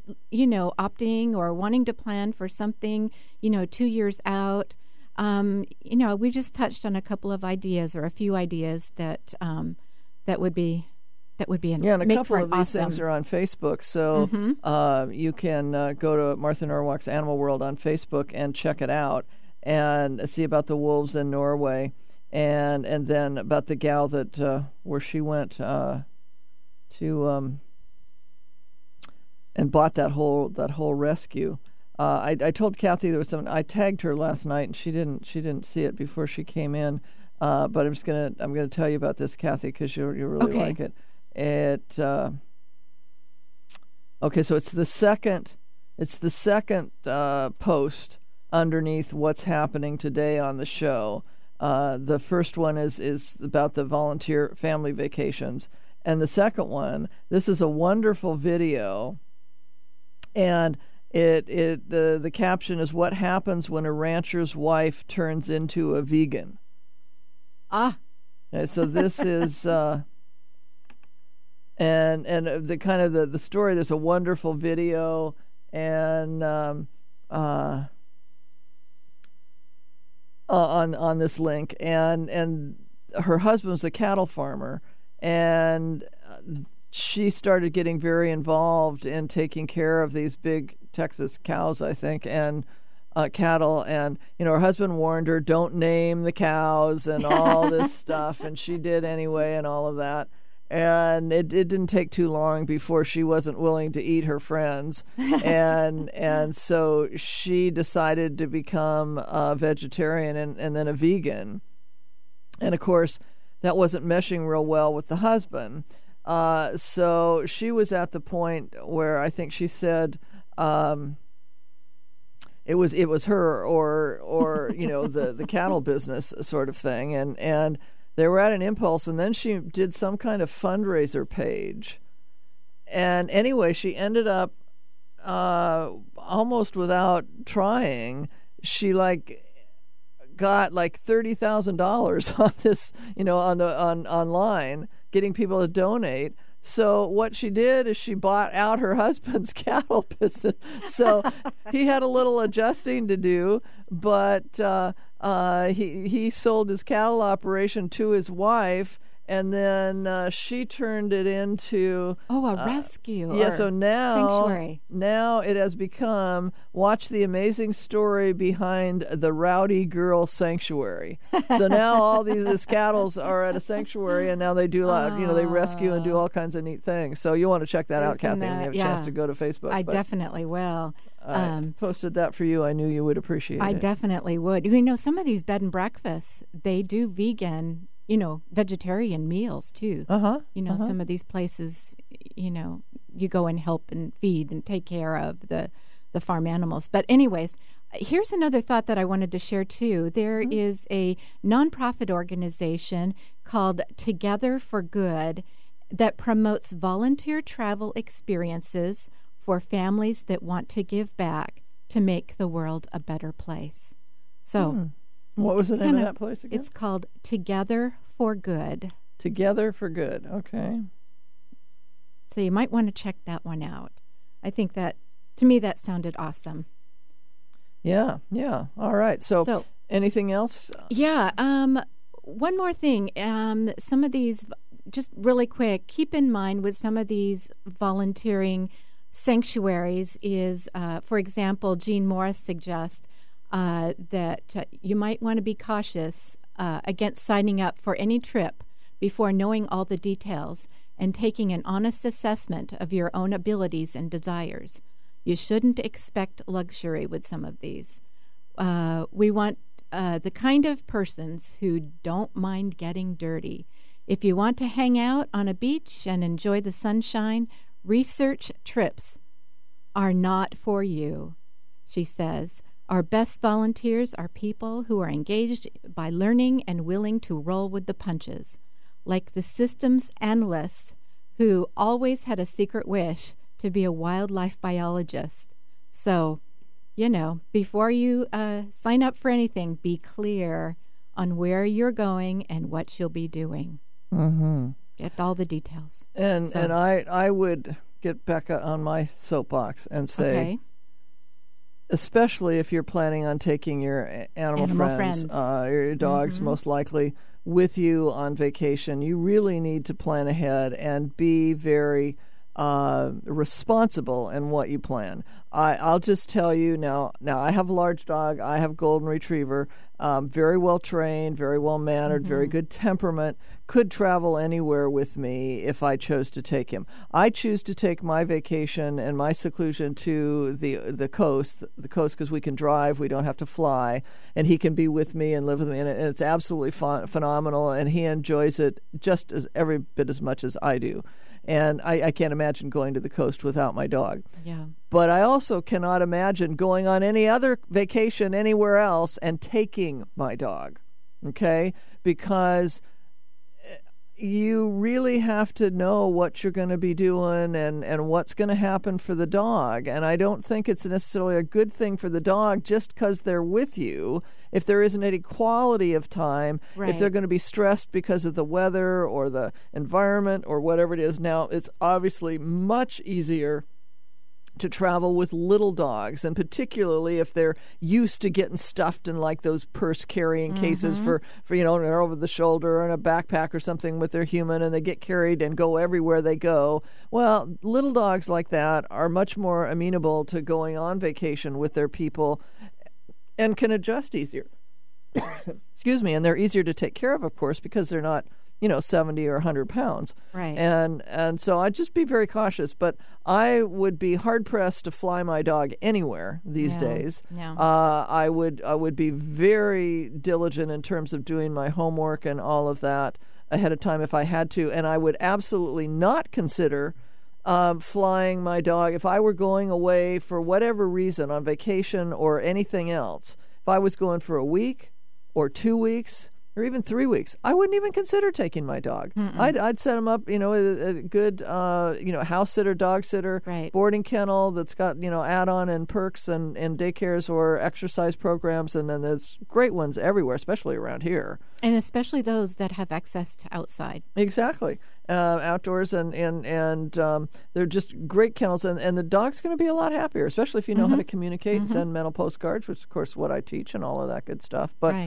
opting or wanting to plan for something, 2 years out, we've just touched on a couple of ideas or a few ideas that would be
and a couple of these things are on Facebook, so you can go to Martha Norwalk's Animal World on Facebook and check it out and see about the wolves in Norway, and then about the gal that where she went to and bought that whole rescue. I told Kathy there was something. I tagged her last night and she didn't see it before she came in. But I'm gonna tell you about this, Kathy, because you really like it. Okay, so it's the second post underneath what's happening today on the show. The first one is about the volunteer family vacations. And the second one, this is a wonderful video, and the caption is "What happens when a rancher's wife turns into a vegan?" And so this is and the kind of the story. There's a wonderful video, and on this link, and her husband's a cattle farmer. And she started getting very involved in taking care of these big Texas cows, I think, and cattle. And, her husband warned her, don't name the cows and all this stuff. And she did anyway and all of that. And it didn't take too long before she wasn't willing to eat her friends. and so she decided to become a vegetarian and then a vegan. And, of course, that wasn't meshing real well with the husband. So she was at the point where I think she said it was her or the cattle business sort of thing. And they were at an impulse, and then she did some kind of fundraiser page. And anyway, she ended up almost without trying. She got $30,000 on this, on online, getting people to donate. So what she did is she bought out her husband's cattle business. So he had a little adjusting to do, but he sold his cattle operation to his wife, and then she turned it into
a rescue.
Yeah, so
sanctuary.
Now it has become, watch the amazing story behind the Rowdy Girl Sanctuary. So now all these cattle are at a sanctuary, and now they do they rescue and do all kinds of neat things. So you want to check that out, Kathy, when you have a chance to go to Facebook.
I definitely will.
I posted that for you. I knew you would appreciate it.
I definitely would. Some of these bed and breakfasts, they do vegan, vegetarian meals too. Some of these places, you go and help and feed and take care of the farm animals. But anyways, here's another thought that I wanted to share too. There is a nonprofit organization called Together for Good that promotes volunteer travel experiences for families that want to give back to make the world a better place. So,
what was the name of that place again?
It's called Together for Good.
Together for Good. Okay.
So you might want to check that one out. I think that, to me, that sounded awesome.
Yeah. All right. So anything else?
Yeah. One more thing. Some of these, just really quick, keep in mind with some of these volunteering sanctuaries is, for example, Jean Morris suggests that you might want to be cautious against signing up for any trip before knowing all the details and taking an honest assessment of your own abilities and desires. You shouldn't expect luxury with some of these. We want the kind of persons who don't mind getting dirty. If you want to hang out on a beach and enjoy the sunshine, research trips are not for you, she says. Our best volunteers are people who are engaged by learning and willing to roll with the punches, like the systems analysts who always had a secret wish to be a wildlife biologist. So, before you sign up for anything, be clear on where you're going and what you'll be doing.
Mm-hmm.
Get all the details.
And I would get Becca on my soapbox and say, especially if you're planning on taking your animal friends. Your dogs most likely, with you on vacation, you really need to plan ahead and be very responsible in what you plan. I'll just tell you now I have a large dog. I have golden retriever, very well trained, very well mannered, very good temperament, could travel anywhere with me if I chose to take him. I choose to take my vacation and my seclusion to the coast because we can drive, we don't have to fly, and he can be with me and live with me, and it's absolutely phenomenal, and he enjoys it just as every bit as much as I do. And I can't imagine going to the coast without my dog.
Yeah.
But I also cannot imagine going on any other vacation anywhere else and taking my dog, okay? Because you really have to know what you're going to be doing and what's going to happen for the dog. And I don't think it's necessarily a good thing for the dog just because they're with you. If there isn't any quality of time, if they're going to be stressed because of the weather or the environment or whatever it is. Now, it's obviously much easier to travel with little dogs, and particularly if they're used to getting stuffed in like those purse carrying cases for they're over the shoulder or in a backpack or something with their human, and they get carried and go everywhere they go. Well, little dogs like that are much more amenable to going on vacation with their people and can adjust easier. Excuse me, and they're easier to take care of course, because they're not 70 or 100 pounds.
Right.
And so I'd just be very cautious. But I would be hard-pressed to fly my dog anywhere these days.
Yeah.
I would be very diligent in terms of doing my homework and all of that ahead of time if I had to. And I would absolutely not consider flying my dog if I were going away for whatever reason on vacation or anything else. If I was going for a week or 2 weeks or even 3 weeks, I wouldn't even consider taking my dog. I'd set him up, a good, house sitter, dog sitter, boarding kennel that's got, add-on and perks and daycares or exercise programs, and then there's great ones everywhere, especially around here.
And especially those that have access to outside.
Exactly. Outdoors, and they're just great kennels, and the dog's going to be a lot happier, especially if you know how to communicate and send mental postcards, which is, of course, what I teach and all of that good stuff. But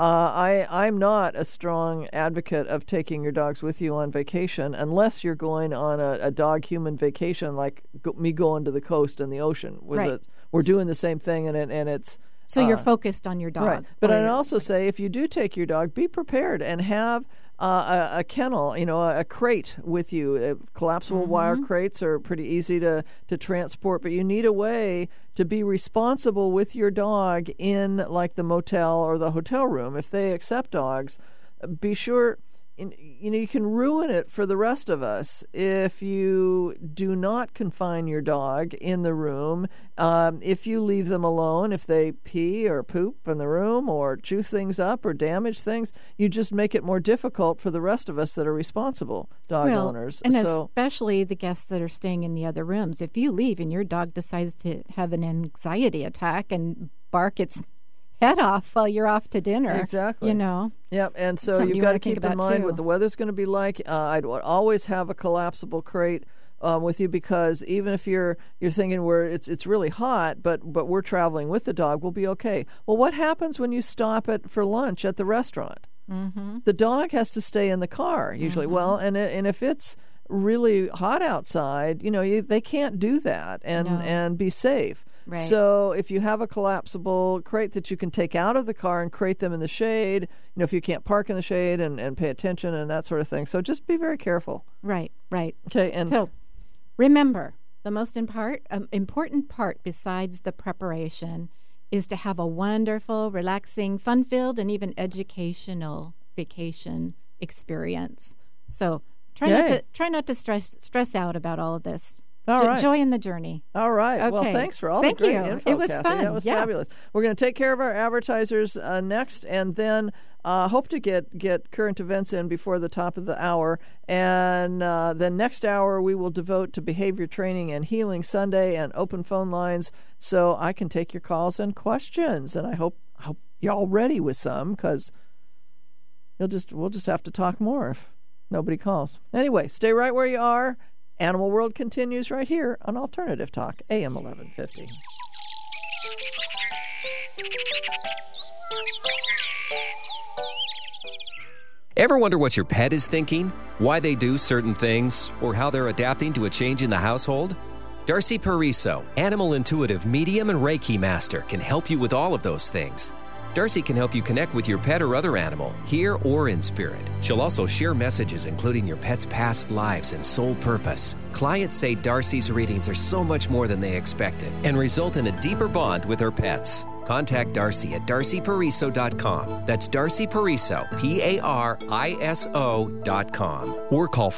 I'm not a strong advocate of taking your dogs with you on vacation unless you're going on a dog-human vacation, like me going to the coast and the ocean. We're doing the same thing, and it's...
So you're focused on your dog.
Right. But I'd also say if you do take your dog, be prepared and have a kennel, a crate with you. Collapsible wire crates are pretty easy to transport, but you need a way to be responsible with your dog in like the motel or the hotel room. If they accept dogs, be sure... you can ruin it for the rest of us if you do not confine your dog in the room. If you leave them alone, if they pee or poop in the room or chew things up or damage things, you just make it more difficult for the rest of us that are responsible dog owners.
And especially the guests that are staying in the other rooms. If you leave and your dog decides to have an anxiety attack and bark its head off while you're off to dinner.
Exactly. Yep, and so you've got to keep in mind what the weather's going to be like. I'd always have a collapsible crate with you, because even if you're thinking where it's really hot, but we're traveling with the dog, we'll be okay. Well, what happens when you stop for lunch at the restaurant? The dog has to stay in the car usually. Well, and if it's really hot outside, they can't do that and be safe.
Right.
So if you have a collapsible crate that you can take out of the car and crate them in the shade, if you can't park in the shade and pay attention and that sort of thing. So just be very careful.
Right.
Okay. And
so remember, the most important part besides the preparation is to have a wonderful, relaxing, fun-filled, and even educational vacation experience. So try not to stress out about all of this.
All right.
Joy in the journey.
All right.
Okay.
Well, thanks for all the great info,
It was
Kathy.
fun.
That was fabulous. We're going to take care of our advertisers next, and then hope to get current events in before the top of the hour. And then next hour we will devote to Behavior Training and Healing Sunday and open phone lines so I can take your calls and questions. And I hope you're all ready with some, because we'll just have to talk more if nobody calls. Anyway, stay right where you are. Animal World continues right here on Alternative Talk, AM 1150.
Ever wonder what your pet is thinking, why they do certain things, or how they're adapting to a change in the household? Darcy Pariso, Animal Intuitive Medium and Reiki Master, can help you with all of those things. Darcy can help you connect with your pet or other animal, here or in spirit. She'll also share messages including your pet's past lives and soul purpose. Clients say Darcy's readings are so much more than they expected and result in a deeper bond with her pets. Contact Darcy at darcypariso.com. That's Darcy Pariso, Pariso.com. Or call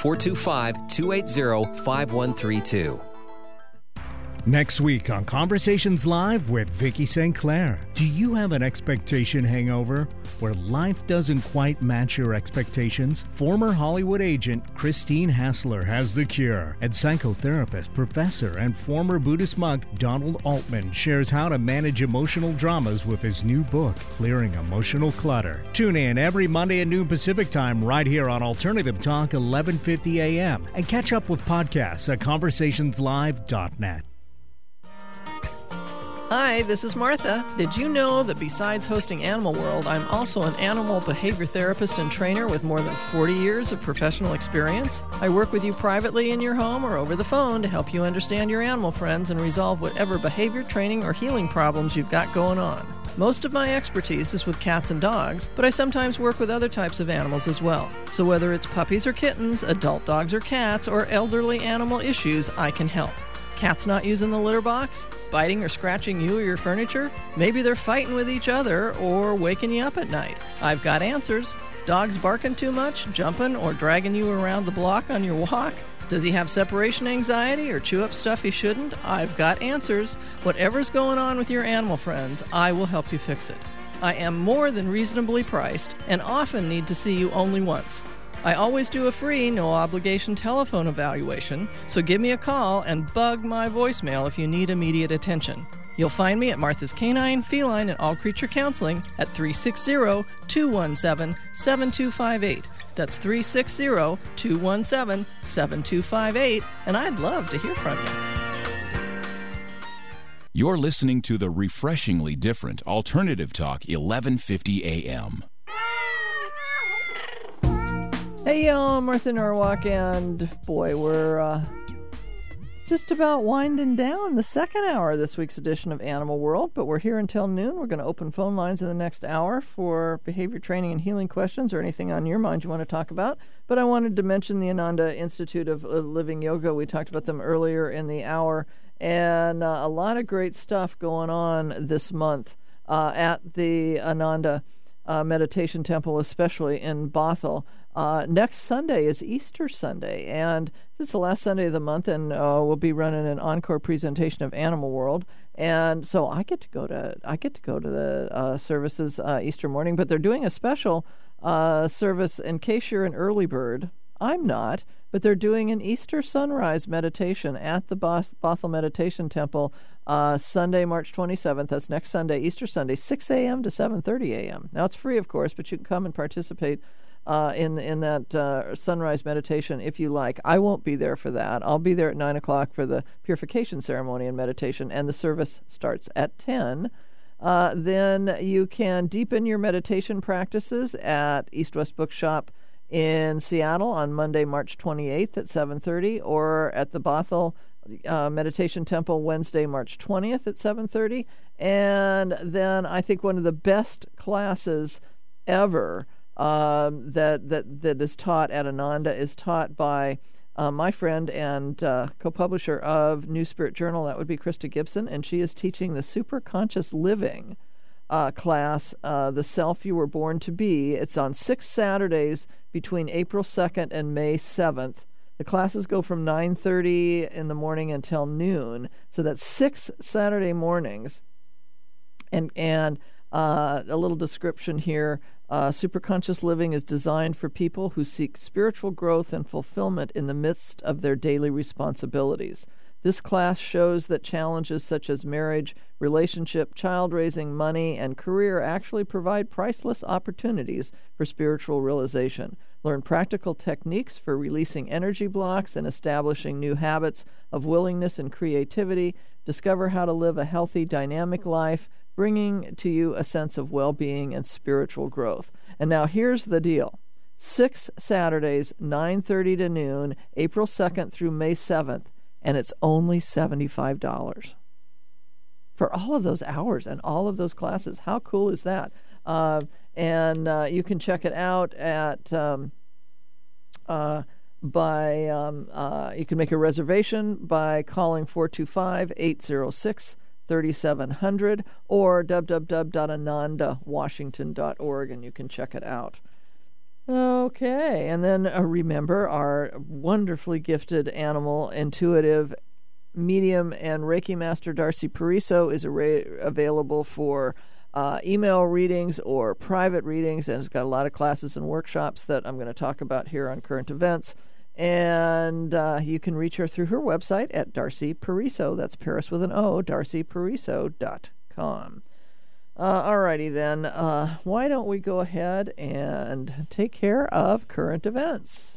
425-280-5132.
Next week on Conversations Live with Vicki St. Clair. Do you have an expectation hangover where life doesn't quite match your expectations? Former Hollywood agent Christine Hassler has the cure. And psychotherapist, professor, and former Buddhist monk Donald Altman shares how to manage emotional dramas with his new book, Clearing Emotional Clutter. Tune in every Monday at noon Pacific Time right here on Alternative Talk 1150 AM. And catch up with podcasts at conversationslive.net.
Hi, this is Martha. Did you know that besides hosting Animal World, I'm also an animal behavior therapist and trainer with more than 40 years of professional experience? I work with you privately in your home or over the phone to help you understand your animal friends and resolve whatever behavior, training, or healing problems you've got going on. Most of my expertise is with cats and dogs, but I sometimes work with other types of animals as well. So whether it's puppies or kittens, adult dogs or cats, or elderly animal issues, I can help. Cats not using the litter box? Biting or scratching you or your furniture? Maybe they're fighting with each other or waking you up at night. I've got answers. Dogs barking too much, jumping, or dragging you around the block on your walk? Does he have separation anxiety or chew up stuff he shouldn't? I've got answers. Whatever's going on with your animal friends, I will help you fix it. I am more than reasonably priced and often need to see you only once. I always do a free, no-obligation telephone evaluation, so give me a call and bug my voicemail if you need immediate attention. You'll find me at Martha's Canine, Feline, and All Creature Counseling at 360-217-7258. That's 360-217-7258, and I'd love to hear from you.
You're listening to the refreshingly different Alternative Talk 1150 AM.
Hey, y'all, I'm Martha Norwalk, and boy, we're just about winding down the second hour of this week's edition of Animal World, but we're here until noon. We're going to open phone lines in the next hour for behavior training and healing questions or anything on your mind you want to talk about. But I wanted to mention the Ananda Institute of Living Yoga. We talked about them earlier in the hour, and a lot of great stuff going on this month at the Ananda Meditation Temple, especially in Bothell. Next Sunday is Easter Sunday, and this is the last Sunday of the month, and we'll be running an encore presentation of Animal World. And so I get to go to the services Easter morning, but they're doing a special service in case you're an early bird. I'm not, but they're doing an Easter sunrise meditation at the Bothell Meditation Temple Sunday, March 27th. That's next Sunday, Easter Sunday, 6 a.m. to 7:30 a.m. Now, it's free, of course, but you can come and participate in that sunrise meditation if you like. I won't be there for that. I'll be there at 9 o'clock for the purification ceremony and meditation, and the service starts at 10. Then you can deepen your meditation practices at East West Bookshop in Seattle on Monday, March 28th at 7:30, or at the Bothell Meditation Temple Wednesday, March 20th at 7:30. And then I think one of the best classes ever that is taught at Ananda is taught by my friend and co-publisher of New Spirit Journal. That would be Krista Gibson, and she is teaching the Super Conscious Living class, The Self You Were Born to Be. It's on 6 Saturdays between April 2nd and May 7th. The classes go from 9:30 in the morning until noon, so that's 6 Saturday mornings. And a little description here. Superconscious living is designed for people who seek spiritual growth and fulfillment in the midst of their daily responsibilities. This class shows that challenges such as marriage, relationship, child raising, money, and career actually provide priceless opportunities for spiritual realization. Learn practical techniques for releasing energy blocks and establishing new habits of willingness and creativity. Discover how to live a healthy, dynamic life, bringing to you a sense of well-being and spiritual growth. And now here's the deal. 6 Saturdays, 9:30 to noon, April 2nd through May 7th, and it's only $75 for all of those hours and all of those classes. How cool is that? And you can check it out at you can make a reservation by calling 425-806-3700 or www.anandawashington.org, and you can check it out. Okay, and then remember, our wonderfully gifted animal intuitive medium and Reiki master Darcy Pariso is available for email readings or private readings, and it's got a lot of classes and workshops that I'm going to talk about here on Current Events. And you can reach her through her website at Darcy Pariso. That's Paris with an O, darcypariso.com. All righty then. Why don't we go ahead and take care of current events?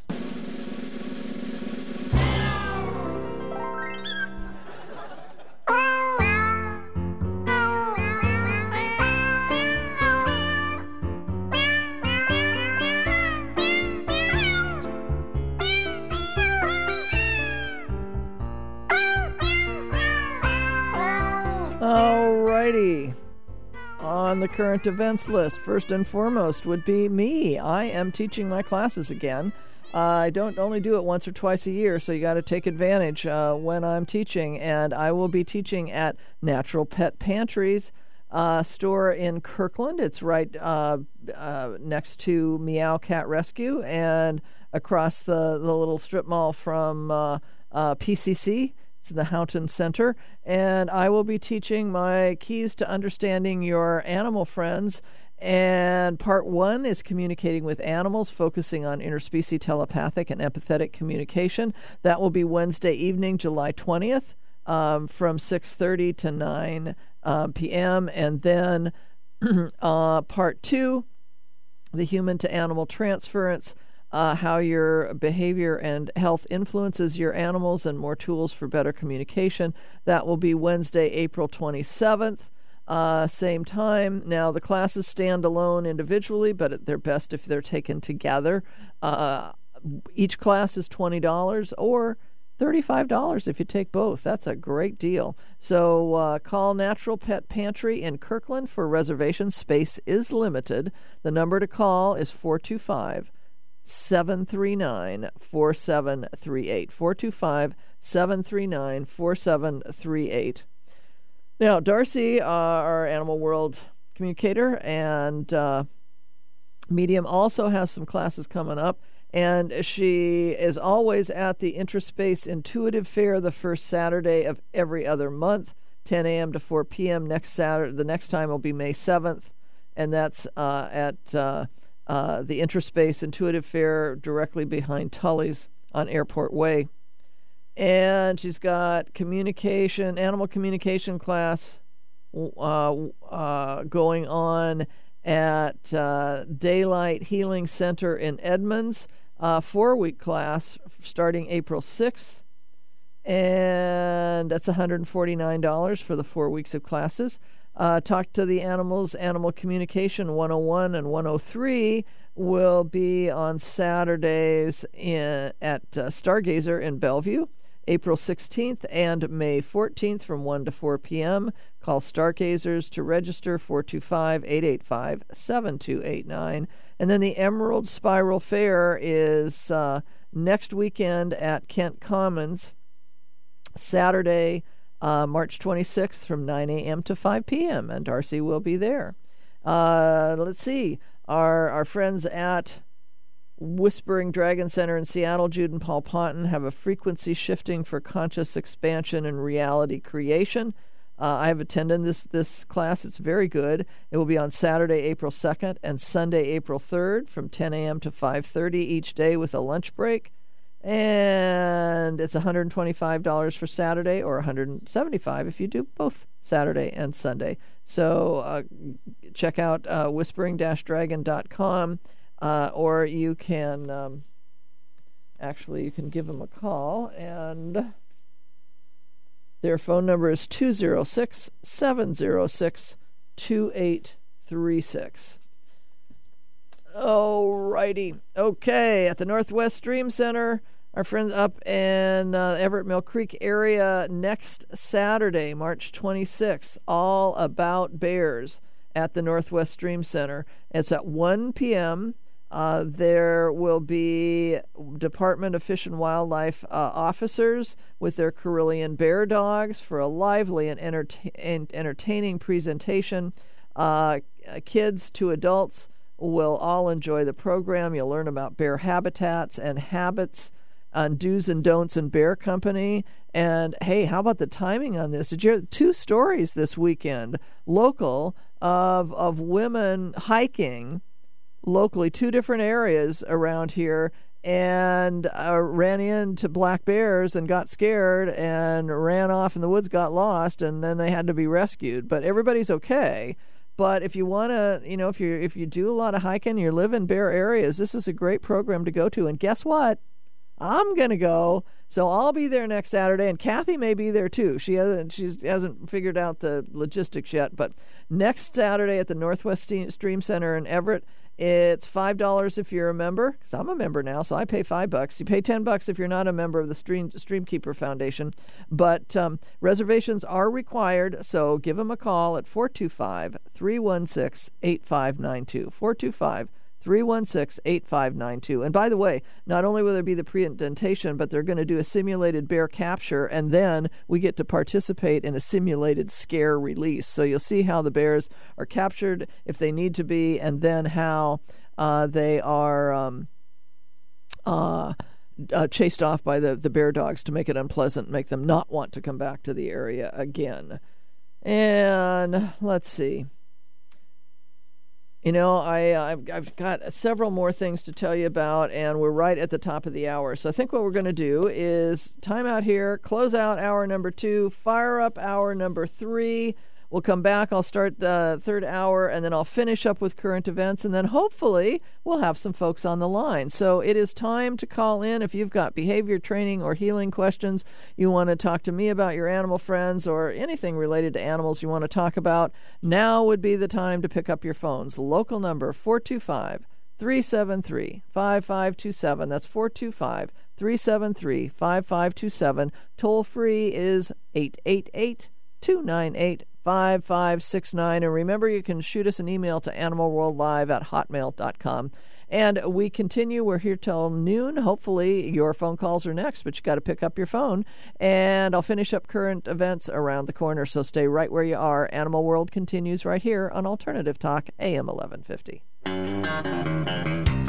the current events list, first and foremost, would be me. I am teaching my classes again. I don't only do it once or twice a year, so you got to take advantage when I'm teaching. And I will be teaching at Natural Pet Pantry's store in Kirkland. It's right next to Meow Cat Rescue and across the little strip mall from PCC. It's the Houghton Center. And I will be teaching my keys to understanding your animal friends. And part 1 is communicating with animals, focusing on interspecies telepathic and empathetic communication. That will be Wednesday evening, July 20th, from 6:30 to 9 p.m. And then part 2, the human to animal transference, how your behavior and health influences your animals and more tools for better communication. That will be Wednesday, April 27th. Same time. Now, the classes stand alone individually, but they're best if they're taken together. Each class is $20 or $35 if you take both. That's a great deal. So call Natural Pet Pantry in Kirkland for reservations. Space is limited. The number to call is 425-739-4738. 425-739-4738. Now, Darcy, our Animal World communicator and medium, also has some classes coming up, and she is always at the Interspace Intuitive Fair the first Saturday of every other month, 10 a.m. to 4 p.m. Next Saturday, the next time will be May 7th, and that's at the Interspace Intuitive Fair directly behind Tully's on Airport Way. And she's got animal communication class going on at Daylight Healing Center in Edmonds, 4-week class starting April 6th. And that's $149 for the 4 weeks of classes. Talk to the Animals, Animal Communication 101 and 103 will be on Saturdays at Stargazer in Bellevue, April 16th and May 14th from 1 to 4 p.m. Call Stargazers to register, 425-885-7289. And then the Emerald Spiral Fair is next weekend at Kent Commons, Saturday, March 26th from 9 a.m. to 5 p.m., and Darcy will be there. Let's see. Our friends at Whispering Dragon Center in Seattle, Jude and Paul Ponton, have a frequency shifting for conscious expansion and reality creation. I have attended this class. It's very good. It will be on Saturday, April 2nd and Sunday, April 3rd from 10 a.m. to 5:30 each day with a lunch break. And it's $125 for Saturday or $175 if you do both Saturday and Sunday. So check out whispering-dragon.com. Or you can you can give them a call, and their phone number is 206-706-2836. Alrighty. Okay, at the Northwest Dream Center, our friends up in Everett Mill Creek area next Saturday, March 26th, all about bears at the Northwest Dream Center. It's at 1 p.m., there will be Department of Fish and Wildlife officers with their Karelian bear dogs for a lively and entertaining presentation. Kids to adults will all enjoy the program. You'll learn about bear habitats and habits, on do's and don'ts in bear company. And hey, how about the timing on this? Did you hear 2 stories this weekend, local, of women hiking locally, 2 different areas around here, and ran into black bears and got scared and ran off in the woods, got lost, and then they had to be rescued. But everybody's okay. But if you want to, if you do a lot of hiking, you live in bear areas, this is a great program to go to. And guess what? I'm going to go. So I'll be there next Saturday, and Kathy may be there too. She hasn't figured out the logistics yet, but next Saturday at the Northwest Stream Center in Everett, It's $5 if you're a member, because I'm a member now, so I pay $5. You pay $10 if you're not a member of the Streamkeeper Foundation. But reservations are required, so give them a call at 425-316-8592. 425-316-8592. And by the way, not only will there be the pre-indentation, but they're going to do a simulated bear capture, and then we get to participate in a simulated scare release. So you'll see how the bears are captured if they need to be, and then how they are chased off by the bear dogs to make it unpleasant, make them not want to come back to the area again. And let's see. You know, I've got several more things to tell you about, and we're right at the top of the hour. So I think what we're going to do is time out here, close out hour number 2, fire up hour number 3. We'll come back. I'll start the third hour, and then I'll finish up with current events, and then hopefully we'll have some folks on the line. So it is time to call in. If you've got behavior training or healing questions, you want to talk to me about your animal friends or anything related to animals you want to talk about, now would be the time to pick up your phones. Local number 425-373-5527. That's 425-373-5527. Toll free is 888-298-5569. And remember, you can shoot us an email to animalworldlive@hotmail.com. And we continue. We're here till noon. Hopefully your phone calls are next, but you got to pick up your phone. And I'll finish up current events around the corner, so stay right where you are. Animal World continues right here on Alternative Talk, AM 1150.